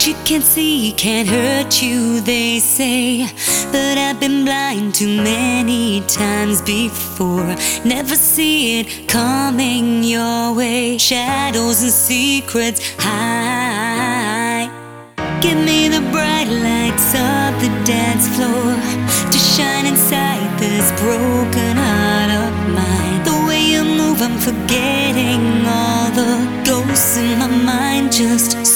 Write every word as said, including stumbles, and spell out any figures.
you can't see can't hurt you, they say. But I've been blind too many times before. Never see it coming your way. Shadows and secrets hide. Give me the bright lights of the dance floor to shine inside this broken heart of mine. The way you move, I'm forgetting all the ghosts in my mind. Just